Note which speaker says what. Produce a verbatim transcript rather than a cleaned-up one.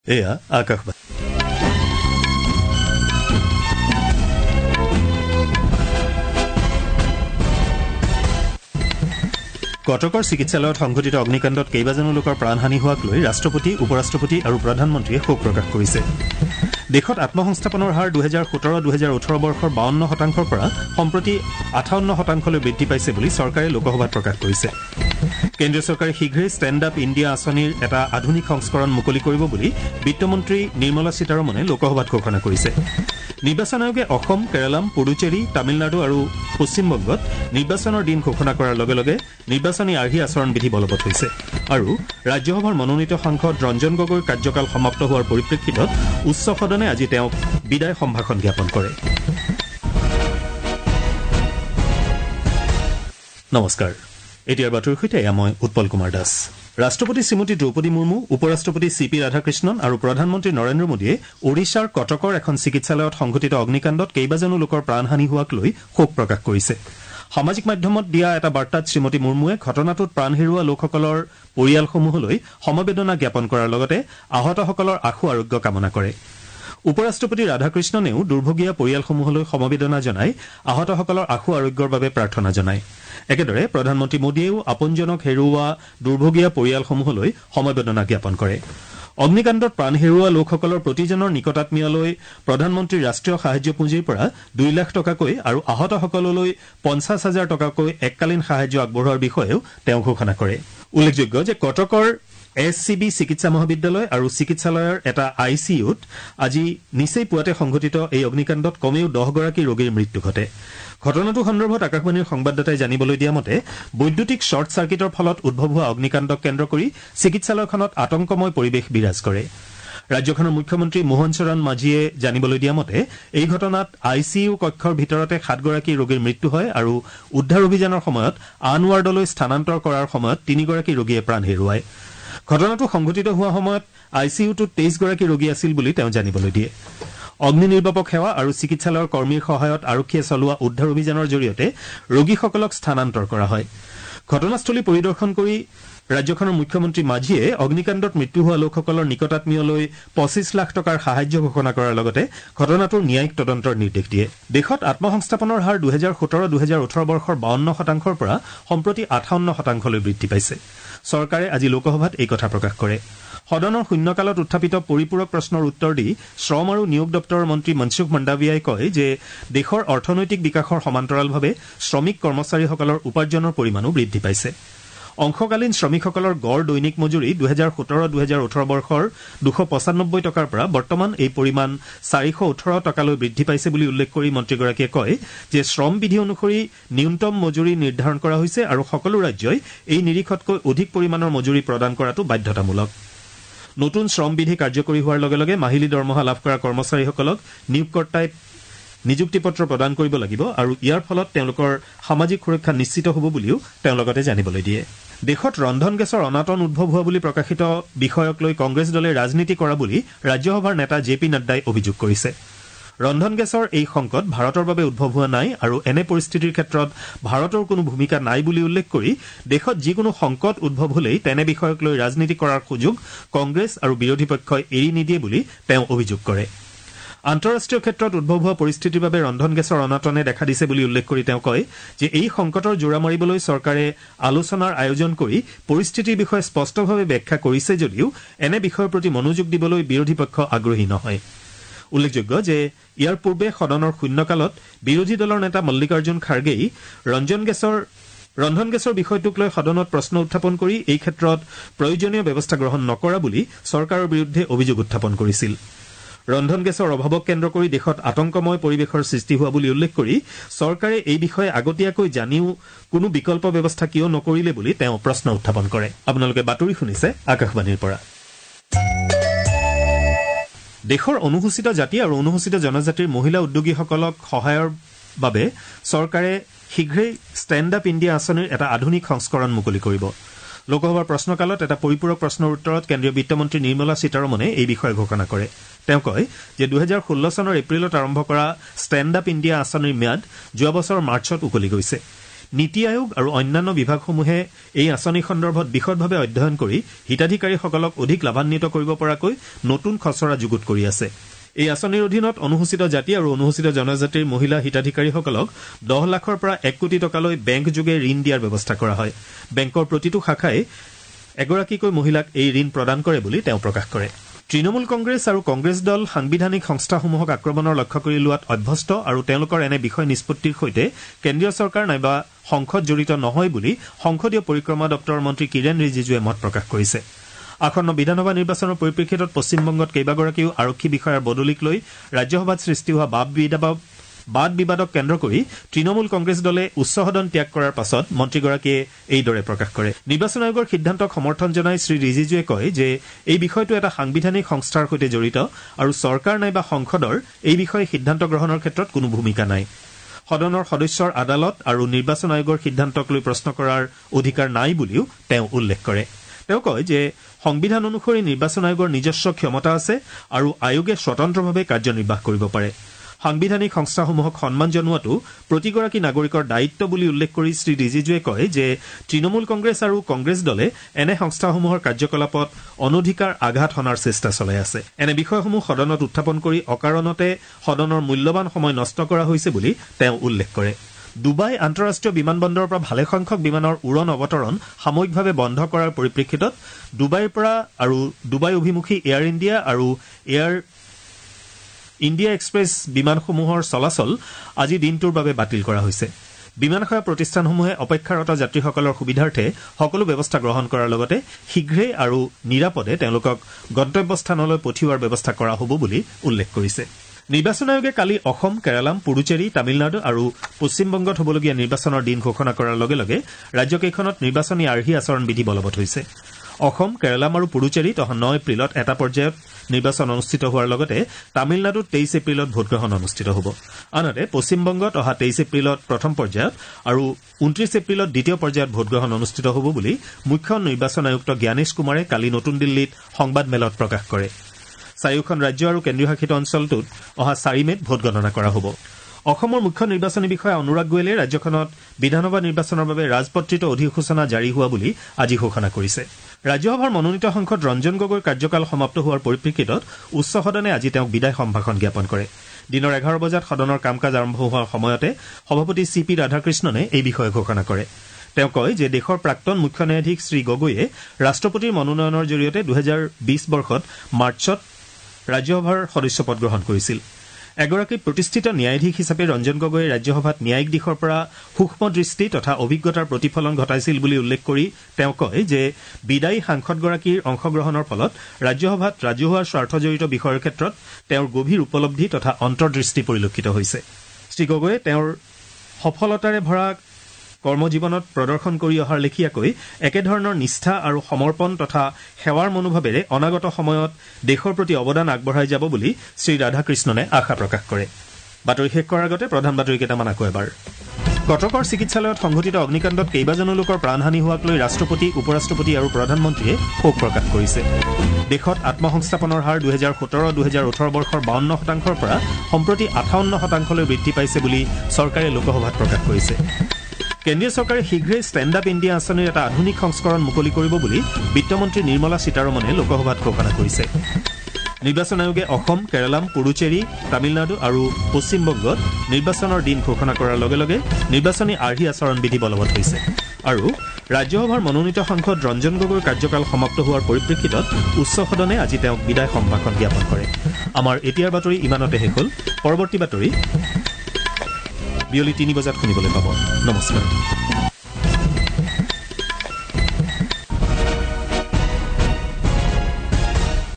Speaker 1: এয়া আকাশবাণী। কটকৰ চিকিৎসালয়ত সংঘটিত অগ্নিকাণ্ডত কেইবাজনো লোকৰ প্ৰাণহানি হোৱাক লৈ ৰাষ্ট্ৰপতি, উপৰাষ্ট্ৰপতি আৰু প্ৰধানমন্ত্ৰীয়ে শোক প্ৰকাশ কৰিছে। দেশত আত্মসংস্থাপনৰ হাৰ দুহেজাৰ সোতৰ দুহেজাৰ ওঠৰ বৰ্ষৰ বাৱন্ন শতাংশৰ পৰা সম্প্ৰতি আঠাৱন্ন শতাংশলৈ বৃদ্ধি পাইছে বুলি চৰকাৰে লোকসভাত প্ৰকাশ কৰিছে। কেন্দ্ৰীয় চৰকাৰে শীঘ্ৰেই ষ্টেণ্ড আপ ইণ্ডিয়া আঁচনিৰ এটা আধুনিক সংস্কৰণ মুকলি কৰিব বুলি বিত্তমন্ত্ৰী নিৰ্মলা সীতাৰমণে লোকসভাত ঘোষণা কৰিছে। নিৰ্বাচন আয়োগে অসম, কেৰালাম, পুডুচেৰী, তামিলনাডু আৰু পশ্চিমবংগত নিৰ্বাচনৰ দিন ঘোষণা কৰাৰ লগে লগে নিৰ্বাচনী আৰ্হি আচৰণ বিধি বলবৎ হৈছে আৰু ৰাজ্যসভাৰ মনোনীত সাংসদ ৰঞ্জন গগৈৰ কাৰ্যকাল সমাপ্ত হোৱাৰ পৰিপ্ৰেক্ষিতত উচ্চ সদনে আজি তেওঁক বিদায় সম্ভাষণ জ্ঞাপন কৰে। নমস্কাৰ, এতিয়াৰ বাতৰিৰ সৈতে এয়া মই উৎপল কুমাৰ দাস। ৰাষ্ট্ৰপতি শ্ৰীমতী দ্ৰৌপদী মুৰ্মু, উপৰাষ্ট্ৰপতি চি পি ৰাধাকৃষ্ণন আৰু প্ৰধানমন্ত্ৰী নৰেন্দ্ৰ মোদীয়ে ওড়িশাৰ কটকৰ এখন চিকিৎসালয়ত সংঘটিত অগ্নিকাণ্ডত কেইবাজনো লোকৰ প্ৰাণহানি হোৱাক লৈ শোক প্ৰকাশ কৰিছে। সামাজিক মাধ্যমত দিয়া এটা বাৰ্তাত শ্ৰীমতী মুৰ্মুৱে ঘটনাটোত প্ৰাণ হেৰুওৱা লোকসকলৰ পৰিয়ালসমূহলৈ সমবেদনা জ্ঞাপন কৰাৰ লগতে আহতসকলৰ আশু আৰোগ্য কামনা কৰে। উপৰাষ্ট্ৰপতি ৰাধাকৃষ্ণনেও দুৰ্ভগীয়া পৰিয়ালসমূহলৈ সমবেদনা জনাই আহতসকলৰ আশু আৰোগ্যৰ বাবে প্ৰাৰ্থনা জনায়। একেদৰে প্ৰধানমন্ত্ৰী মোদীয়েও আপোনজনক হেৰুওৱা দুৰ্ভগীয়া পৰিয়ালসমূহলৈ সমবেদনা জ্ঞাপন কৰে। অগ্নিকাণ্ডত প্ৰাণ হেৰুওৱা লোকসকলৰ প্ৰতিজনৰ নিকটাত্মীয়লৈ প্ৰধানমন্ত্ৰীৰ ৰাষ্ট্ৰীয় সাহায্য পুঁজিৰ পৰা দুই লাখ টকাকৈ আৰু আহতসকললৈ পঞ্চাছ হাজাৰ টকাকৈ এককালীন সাহায্য আগবঢ়োৱাৰ বিষয়েও তেওঁ ঘোষণা কৰে। উল্লেখযোগ্য যে কটকৰ এছ চি বি চিকিৎসা মহাবিদ্যালয় আৰু চিকিৎসালয়ৰ এটা আই চি ইউত আজি নিচেই পুৱাতে সংঘটিত এই অগ্নিকাণ্ডত কমেও দহগৰাকী ৰোগীৰ মৃত্যু ঘটে। ঘটনাটো সন্দৰ্ভত আকাশবাণীৰ সংবাদদাতাই জানিবলৈ দিয়া মতে বৈদ্যুতিক শ্বৰ্ট চাৰ্কিটৰ ফলত উদ্ভৱ হোৱা অগ্নিকাণ্ডক কেন্দ্ৰ কৰি চিকিৎসালয়খনত আতংকময় পৰিৱেশ বিৰাজ কৰে। ৰাজ্যখনৰ মুখ্যমন্ত্ৰী মোহন চৰণ মাঝীয়ে জানিবলৈ দিয়া মতে এই ঘটনাত আই চি ইউ কক্ষৰ ভিতৰতে সাতগৰাকী ৰোগীৰ মৃত্যু হয় আৰু উদ্ধাৰ অভিযানৰ সময়ত আন ৱাৰ্ডলৈ স্থানান্তৰ কৰাৰ সময়ত তিনিগৰাকী ৰোগীয়ে প্ৰাণ হেৰুৱায়। ঘটনাটো সংঘটিত হোৱা সময়ত আই চি ইউটোত তেইছগৰাকী ৰোগী আছিল বুলি তেওঁ জানিবলৈ দিয়ে। অগ্নি নিৰ্বাপক সেৱা আৰু চিকিৎসালয়ৰ কৰ্মীৰ সহায়ত আৰক্ষীয়ে চলোৱা উদ্ধাৰ অভিযানৰ জৰিয়তে ৰোগীসকলক স্থানান্তৰ কৰা হয়। ঘটনাস্থলী পৰিদৰ্শন কৰি ৰাজ্যখনৰ মুখ্যমন্ত্ৰী মাঝীয়ে অগ্নিকাণ্ডত মৃত্যু হোৱা লোকসকলৰ নিকটাত্মীয়লৈ পঁচিছ লাখ টকাৰ সাহায্য ঘোষণা কৰাৰ লগতে ঘটনাটোৰ ন্যায়িক তদন্তৰ নিৰ্দেশ দিয়ে। দেশত আত্মসংস্থাপনৰ হাৰ দুহেজাৰ সোতৰ দুহেজাৰ ওঠৰ বৰ্ষৰ বাৱন্ন শতাংশৰ পৰা সম্প্ৰতি আঠাৱন্ন শতাংশলৈ বৃদ্ধি পাইছে। চৰকাৰে আজি লোকসভাত এই কথা প্ৰকাশ কৰে। সদনৰ শূন্যকালত উত্থাপিত পৰিপূৰক প্ৰশ্নৰ উত্তৰ দি শ্ৰম আৰু নিয়োগ দপ্তৰৰ মন্ত্ৰী মনসুখ মণ্ডাভিয়াই কয় যে দেশৰ অৰ্থনৈতিক বিকাশৰ সমান্তৰালভাৱে শ্ৰমিক কৰ্মচাৰীসকলৰ উপাৰ্জনৰ পৰিমাণো বৃদ্ধি পাইছে। অংশকালীন শ্ৰমিকসকলৰ গড় দৈনিক মজুৰি দুহেজাৰ সোতৰ দুহেজাৰ ওঠৰ বৰ্ষৰ দুশ পঁচানব্বৈ টকাৰ পৰা বৰ্তমান এই পৰিমাণ চাৰিশ ওঠৰ টকালৈ বৃদ্ধি পাইছে বুলি উল্লেখ কৰি মন্ত্ৰীগৰাকীয়ে কয় যে শ্ৰম বিধি অনুসৰি ন্যূনতম মজুৰি নিৰ্ধাৰণ কৰা হৈছে আৰু সকলো ৰাজ্যই এই নিৰিখতকৈ অধিক পৰিমাণৰ মজুৰি প্ৰদান কৰাটো বাধ্যতামূলক। নতুন শ্ৰম বিধি কাৰ্যকৰী হোৱাৰ লগে লগে মাহিলী দৰমহা লাভ কৰা কৰ্মচাৰীসকলক নিয়োগকৰ্তাই নিযুক্তি পত্ৰ প্ৰদান কৰিব লাগিব আৰু ইয়াৰ ফলত তেওঁলোকৰ সামাজিক সুৰক্ষা নিশ্চিত হ'ব বুলিও তেওঁ লগতে জানিবলৈ দিয়ে। দেশত ৰন্ধন গেছৰ অনাটন উদ্ভৱ হোৱা বুলি প্ৰকাশিত বিষয়ক লৈ কংগ্ৰেছ দলে ৰাজনীতি কৰা বুলি ৰাজ্যসভাৰ নেতা জে পি নাড্ডাই অভিযোগ কৰিছে। ৰন্ধন গেছৰ এই সংকট ভাৰতৰ বাবে উদ্ভৱ হোৱা নাই আৰু এনে পৰিস্থিতিৰ ক্ষেত্ৰত ভাৰতৰ কোনো ভূমিকা নাই বুলি উল্লেখ কৰি দেশত যিকোনো সংকট উদ্ভৱ হলেই তেনে বিষয়ক লৈ ৰাজনীতি কৰাৰ সুযোগ কংগ্ৰেছ আৰু বিৰোধী পক্ষই এৰি নিদিয়ে বুলি তেওঁ অভিযোগ কৰে। আন্তঃৰাষ্ট্ৰীয় ক্ষেত্ৰত উদ্ভৱ হোৱা পৰিস্থিতিৰ বাবে ৰন্ধন গেছৰ অনাটনে দেখা দিছে বুলি উল্লেখ কৰি তেওঁ কয় যে এই সংকটৰ জোৰা মাৰিবলৈ চৰকাৰে আলোচনাৰ আয়োজন কৰি পৰিস্থিতিৰ বিষয়ে স্পষ্টভাৱে ব্যাখ্যা কৰিছে যদিও এনে বিষয়ৰ প্ৰতি মনোযোগ দিবলৈ বিৰোধী পক্ষ আগ্ৰহী নহয়। উল্লেখযোগ্য যে ইয়াৰ পূৰ্বে সদনৰ শূন্যকালত বিৰোধী দলৰ নেতা মল্লিকাৰ্জুন খাৰ্গেই ৰঞ্জন গেছৰ ৰন্ধন গেছৰ বিষয়টোক লৈ সদনত প্ৰশ্ন উত্থাপন কৰি এই ক্ষেত্ৰত প্ৰয়োজনীয় ব্যৱস্থা গ্ৰহণ নকৰা বুলি চৰকাৰৰ বিৰুদ্ধে অভিযোগ উত্থাপন কৰিছিল। ৰন্ধন গেছৰ অভাৱক কেন্দ্ৰ কৰি দেশত আতংকময় পৰিৱেশৰ সৃষ্টি হোৱা বুলি উল্লেখ কৰি চৰকাৰে এই বিষয়ে আগতীয়াকৈ জানিও কোনো বিকল্প ব্যৱস্থা কিয় নকৰিলে বুলি তেওঁ প্ৰশ্ন উত্থাপন কৰে। আপোনালোকে বাতৰি শুনিছে আকাশবাণীৰ পৰা। দেশৰ অনুসূচিত জাতি আৰু অনুসূচিত জনজাতিৰ মহিলা উদ্যোগীসকলক সহায়ৰ বাবে চৰকাৰে শীঘ্ৰেই ষ্টেণ্ড আপ ইণ্ডিয়া আঁচনিৰ এটা আধুনিক সংস্কৰণ মুকলি কৰিব। লোকসভাৰ প্ৰশ্নকালত এটা পৰিপূৰক প্ৰশ্নৰ উত্তৰত কেন্দ্ৰীয় বিত্তমন্ত্ৰী নিৰ্মলা সীতাৰমণে এই বিষয়ে ঘোষণা কৰে। তেওঁ কয় যে দুহেজাৰ ষোল্ল চনৰ এপ্ৰিলত আৰম্ভ কৰা ষ্টেণ্ড আপ ইণ্ডিয়া আঁচনিৰ ম্যাদ যোৱা বছৰ মাৰ্চত উকলি গৈছে। নীতি আয়োগ আৰু অন্যান্য বিভাগসমূহে এই আঁচনি সন্দৰ্ভত বিশদভাৱে অধ্যয়ন কৰি হিতাধিকাৰীসকলক অধিক লাভান্বিত কৰিব পৰাকৈ নতুন খচৰা যুগুত কৰি আছে এই আঁচনিৰ অধীনত অনুসূচিত জাতি আৰু অনুসূচিত জনজাতিৰ মহিলা হিতাধিকাৰীসকলক দহ লাখৰ পৰা এক কোটি টকালৈ বেংক যোগে ঋণ দিয়াৰ ব্যৱস্থা কৰা হয় বেংকৰ প্ৰতিটো শাখাই এগৰাকীকৈ মহিলাক এই ঋণ প্ৰদান কৰে বুলি তেওঁ প্ৰকাশ কৰে তৃণমূল কংগ্ৰেছ আৰু কংগ্ৰেছ দল সাংবিধানিক সংস্থাসমূহক আক্ৰমণৰ লক্ষ্য কৰি লোৱাত অভ্যস্ত আৰু তেওঁলোকৰ এনে বিষয় নিষ্পত্তিৰ সৈতে কেন্দ্ৰীয় চৰকাৰ নাইবা সংসদ জড়িত নহয় বুলি সংসদীয় পৰিক্ৰমা দপ্তৰৰ মন্ত্ৰী কিৰেণ ৰিজিজুৱে মত প্ৰকাশ কৰিছে আসন্ন বিধানসভা নিৰ্বাচনৰ পৰিপ্ৰেক্ষিতত পশ্চিমবংগত কেইবাগৰাকীও আৰক্ষী বিষয়াৰ বদলিক লৈ ৰাজ্যসভাত সৃষ্টি হোৱা বাদ বিবাদ বাদ বিবাদক কেন্দ্ৰ কৰি তৃণমূল কংগ্ৰেছ দলে উচ্চ সদন ত্যাগ কৰাৰ পাছত মন্ত্ৰীগৰাকীয়ে এইদৰে প্ৰকাশ কৰে নিৰ্বাচন আয়োগৰ সিদ্ধান্তক সমৰ্থন জনাই শ্ৰী ৰিজিজুৱে কয় যে এই বিষয়টো এটা সাংবিধানিক সংস্থাৰ সৈতে জড়িত আৰু চৰকাৰ নাইবা সংসদৰ এই বিষয়ে সিদ্ধান্ত গ্ৰহণৰ ক্ষেত্ৰত কোনো ভূমিকা নাই সদনৰ সদস্যৰ আদালত আৰু নিৰ্বাচন আয়োগৰ সিদ্ধান্তক লৈ প্ৰশ্ন কৰাৰ অধিকাৰ নাই বুলিও তেওঁ উল্লেখ কৰে তেওঁ কয় যে সংবিধান অনুসৰি নিৰ্বাচন আয়োগৰ নিজস্ব ক্ষমতা আছে আৰু আয়োগে স্বতন্ত্ৰভাৱে কাৰ্যনিৰ্বাহ কৰিব পাৰে সাংবিধানিক সংস্থাসমূহক সন্মান জনোৱাটো প্ৰতিগৰাকী নাগৰিকৰ দায়িত্ব বুলি উল্লেখ কৰি শ্ৰী ৰিজিজুৱে কয় যে তৃণমূল কংগ্ৰেছ আৰু কংগ্ৰেছ দলে এনে সংস্থাসমূহৰ কাৰ্যকলাপত অনধিকাৰ আঘাত হনাৰ চেষ্টা চলাই আছে এনে বিষয়সমূহ সদনত উত্থাপন কৰি অকাৰণতে সদনৰ মূল্যৱান সময় নষ্ট কৰা হৈছে বুলি তেওঁ উল্লেখ কৰে ডুবাই আন্তঃৰাষ্ট্ৰীয় বিমানবন্দৰৰ পৰা ভালেসংখ্যক বিমানৰ উৰণ অৱতৰণ সাময়িকভাৱে বন্ধ কৰাৰ পৰিপ্ৰেক্ষিতত ডুবাইৰ পৰা আৰু ডুবাই অভিমুখী এয়াৰ ইণ্ডিয়া আৰু এয়াৰ ইণ্ডিয়া এক্সপ্ৰেছ বিমানসমূহৰ চলাচল আজি দিনটোৰ বাবে বাতিল কৰা হৈছে বিমান সেৱা প্ৰতিষ্ঠানসমূহে অপেক্ষাৰত যাত্ৰীসকলৰ সুবিধাৰ্থে সকলো ব্যৱস্থা গ্ৰহণ কৰাৰ লগতে শীঘ্ৰে আৰু নিৰাপদে তেওঁলোকক গন্তব্যস্থানলৈ পঠিওৱাৰ ব্যৱস্থা কৰা হ'ব বুলি উল্লেখ কৰিছে নিৰ্বাচন আয়োগে কালি অসম কেৰালাম পুডুচেৰী তামিলনাডু আৰু পশ্চিমবংগত হ'বলগীয়া নিৰ্বাচনৰ দিন ঘোষণা কৰাৰ লগে লগে ৰাজ্যকেইখনত নিৰ্বাচনী আৰ্হি আচৰণ বিধি বলবৎ হৈছে অসম কেৰালাম আৰু পুডুচেৰীত অহা ন এপ্ৰিলত এটা পৰ্যায়ত নিৰ্বাচন অনুষ্ঠিত হোৱাৰ লগতে তামিলনাডুত তেইছ এপ্ৰিলত ভোটগ্ৰহণ অনুষ্ঠিত হ'ব আনহাতে পশ্চিমবংগত অহা তেইছ এপ্ৰিলত প্ৰথম পৰ্যায়ত আৰু ঊনত্ৰিছ এপ্ৰিলত দ্বিতীয় পৰ্যায়ত ভোটগ্ৰহণ অনুষ্ঠিত হ'ব বুলি মুখ্য নিৰ্বাচন আয়ুক্ত জ্ঞানেশ কুমাৰে কালি নতুন দিল্লীত সংবাদমেলত প্ৰকাশ কৰে চাৰিওখন ৰাজ্য আৰু কেন্দ্ৰীয় শাসিত অঞ্চলটোত অহা চাৰি মেত ভোট গণনা কৰা হ'ব অসমৰ মুখ্য নিৰ্বাচনী বিষয়া অনুৰাগ গোৱেলে ৰাজ্যখনত বিধানসভা নিৰ্বাচনৰ বাবে ৰাজপত্ৰিত অধিসূচনা জাৰি হোৱা বুলি আজি ঘোষণা কৰিছে ৰাজ্যসভাৰ মনোনীত সাংসদ ৰঞ্জন গগৈৰ কাৰ্যকাল সমাপ্ত হোৱাৰ পৰিপ্ৰেক্ষিতত উচ্চ সদনে আজি তেওঁক বিদায় সম্ভাষণ জ্ঞাপন কৰে দিনৰ এঘাৰ বজাত সদনৰ কাম কাজ আৰম্ভ হোৱাৰ সময়তে সভাপতি চি পি ৰাধাকৃষ্ণনে এই বিষয়ে ঘোষণা কৰে তেওঁ কয় যে দেশৰ প্ৰাক্তন মুখ্য ন্যায়াধীশ শ্ৰী গগৈয়ে ৰাষ্ট্ৰপতিৰ মনোনয়নৰ জৰিয়তে দুহেজাৰ বিশ বৰ্ষত মাৰ্চত ৰাজ্যসভাৰ সদস্যপদ গ্ৰহণ কৰিছিল এগৰাকী প্ৰতিষ্ঠিত ন্যায়াধীশ হিচাপে ৰঞ্জন গগৈয়ে ৰাজ্যসভাত ন্যায়িক দিশৰ পৰা সূক্ষ্ম দৃষ্টি তথা অভিজ্ঞতাৰ প্ৰতিফলন ঘটাইছিল বুলি উল্লেখ কৰি তেওঁ কয় যে বিদায়ী সাংসদগৰাকীৰ অংশগ্ৰহণৰ ফলত ৰাজ্যসভাত ৰাজহুৱা স্বাৰ্থজড়িত বিষয়ৰ ক্ষেত্ৰত তেওঁৰ গভীৰ উপলব্ধি তথা অন্তৰ্দৃষ্টি পৰিলক্ষিত হৈছে শ্ৰী গগৈয়ে তেওঁৰ সফলতাৰে ভৰা কৰ্মজীৱনত প্ৰদৰ্শন কৰি অহাৰ লেখীয়াকৈ একেধৰণৰ নিষ্ঠা আৰু সমৰ্পণ তথা সেৱাৰ মনোভাৱেৰে অনাগত সময়ত দেশৰ প্ৰতি অৱদান আগবঢ়াই যাব বুলি শ্ৰী ৰাধাকৃষ্ণনে আশা প্ৰকাশ কৰে বাতৰি শেষ কৰাৰ আগতে প্ৰধান বাতৰি কেইটামান আকৌ এবাৰ কটকৰ চিকিৎসালয়ত সংঘটিত অগ্নিকাণ্ডত কেইবাজনো লোকৰ প্ৰাণহানি হোৱাক লৈ ৰাষ্ট্ৰপতি উপৰাষ্ট্ৰপতি আৰু প্ৰধানমন্ত্ৰীয়ে শোক প্ৰকাশ কৰিছে দেশত আত্মসংস্থাপনৰ হাৰ দুহেজাৰ সোতৰ দুহেজাৰ ওঠৰ বৰ্ষৰ বাৱন্ন শতাংশৰ পৰা সম্প্ৰতি আঠাৱন্ন শতাংশলৈ বৃদ্ধি পাইছে বুলি চৰকাৰে লোকসভাত প্ৰকাশ কৰিছে কেন্দ্ৰীয় চৰকাৰে শীঘ্ৰেই ষ্টেণ্ড আপ ইণ্ডিয়া আঁচনিৰ এটা আধুনিক সংস্কৰণ মুকলি কৰিব বুলি বিত্তমন্ত্ৰী নিৰ্মলা সীতাৰমণে লোকসভাত ঘোষণা কৰিছে নিৰ্বাচন আয়োগে অসম কেৰালাম পুডুচেৰী তামিলনাডু আৰু পশ্চিমবংগত নিৰ্বাচনৰ দিন ঘোষণা কৰাৰ লগে লগে নিৰ্বাচনী আৰ্হি আচৰণ বিধি বলবৎ হৈছে আৰু ৰাজ্যসভাৰ মনোনীত সাংসদ ৰঞ্জন গগৈৰ কাৰ্যকাল সমাপ্ত হোৱাৰ পৰিপ্ৰেক্ষিতত উচ্চ সদনে আজি তেওঁক বিদায় সম্ভাষণ জ্ঞাপন কৰে আমাৰ এতিয়াৰ বাতৰি ইমানতে শেষ হ'ল পৰৱৰ্তী বাতৰি বিয়লি তিনি বজাত শুনিবলৈ পাব নমস্কাৰ